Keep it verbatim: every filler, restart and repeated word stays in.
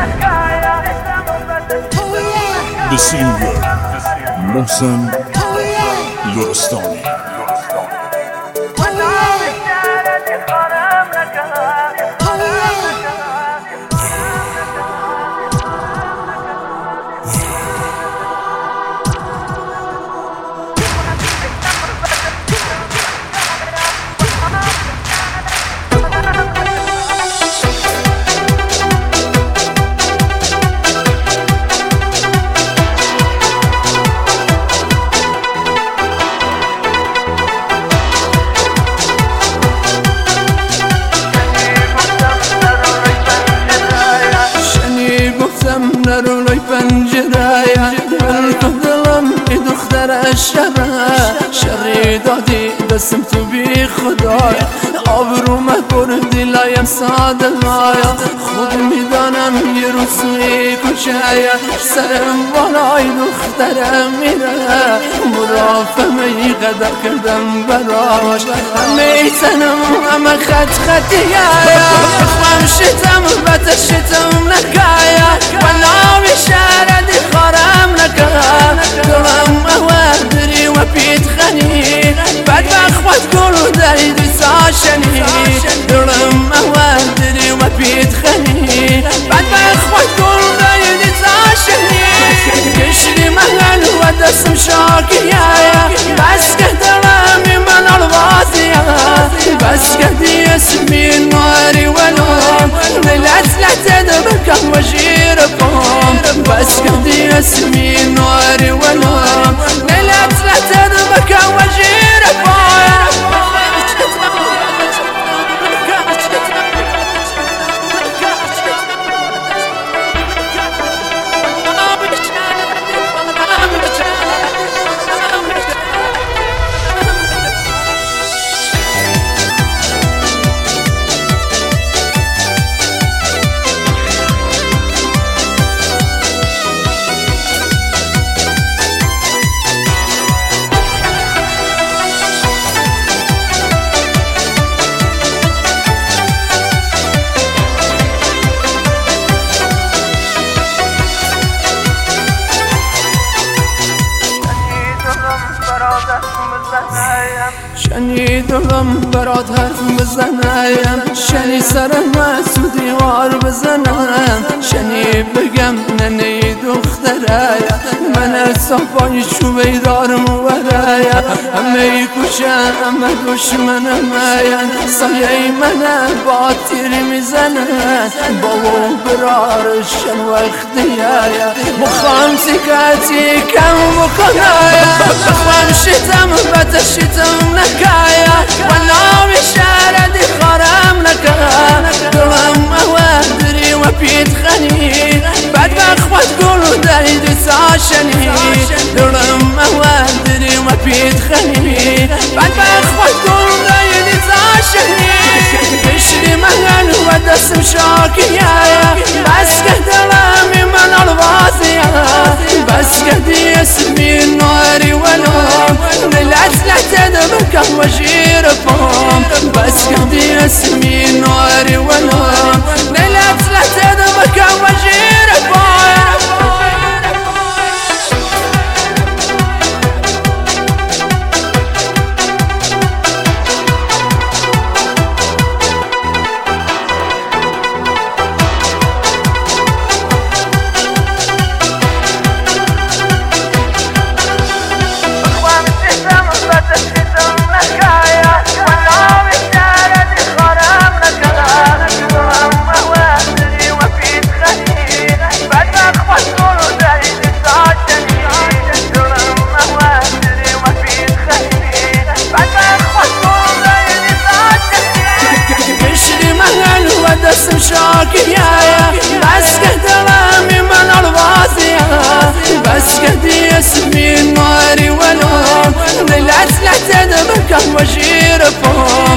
The singer محسن لرستانی. نرولای پنجره من تو دلم ای دختر شره شری دادی دستم تو بی خدای آبروم بردی لایم ساده لایا خود میدانم یه روزی کشه سرم بالای دخترم میره مرافمه ای قدر کردم براش همه تنم همه خط خطیه خمشتم بتشتم نکایا ولا بشارة خرام لك دلم أوادري وبيت خني بعد ما أخوات كل دايد ساشني دلم أوادري وبيت خني بعد ما أخوات كل دايد ساشني كشري مهل ودسم شاكيا بس كدلامي من الواسية بس كدي اسمي ناري ولوم ليلات لا تدبك وجيركم بس كدي اسمي ناري ولوم ليلات لا تدبك وجيركم شنی دلم برات حرف بزنم شنی سرم از تو دیوار بزنم شنی بگم ننه دختره من از صفای چوبه دارم ورایا همه کشن همه دشمنم سایه من با تیری میزنن بابا برارشن وقتیه مخوام سکتی کم بکنایا بخوام شتم بتشتم نکایا ولا بشارة خرام لك دلم أوادري وبيت خني بعد ما أخوات كل دايد ساشني دلم أوادري وبيت خني بعد ما أخوات كل دايد ساشني كشري مهل ودسم شاكيا بس كدلامي من الواسية بس كدي اسمي ناري ولوم ليلات لا تدبك وجيركم بس كدي اسمي ناري ولوم ليلات لا تدبك وجيركم دسم شاكيا بس كدلامي من الواسية بس كدي اسمي ناري ولوم ليلات لا تدبك وجيركم